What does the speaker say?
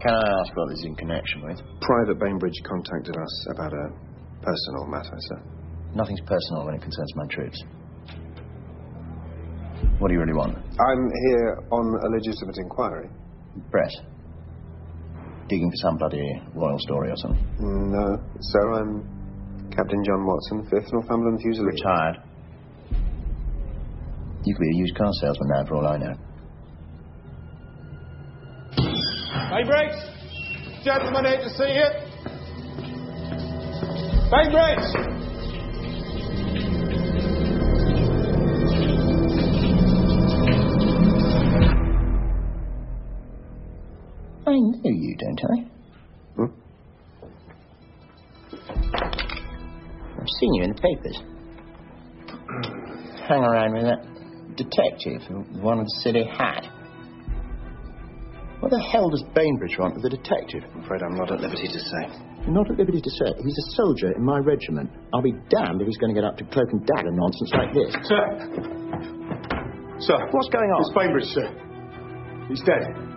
Can I ask what this is in connection with? Private Bainbridge contacted us about a personal matter, sir. Nothing's personal when it concerns my troops. What do you really want? I'm here on a legitimate inquiry. Brett. Digging for some bloody royal story or something? No, sir, I'm Captain John Watson, 5th Northumberland Fusiliers. Retired. You could be a used car salesman now, for all I know. Bainbridge! Gentlemen here to see you. Bainbridge! I know you, don't I? I've seen you in the papers. Hang around with that detective, the one with the silly hat. What the hell does Bainbridge want with a detective? I'm afraid I'm not at liberty to say. Not at liberty to say. He's a soldier in my regiment. I'll be damned if he's going to get up to cloak and dagger nonsense like this. Sir! Sir! What's going on? It's Bainbridge, sir. He's dead.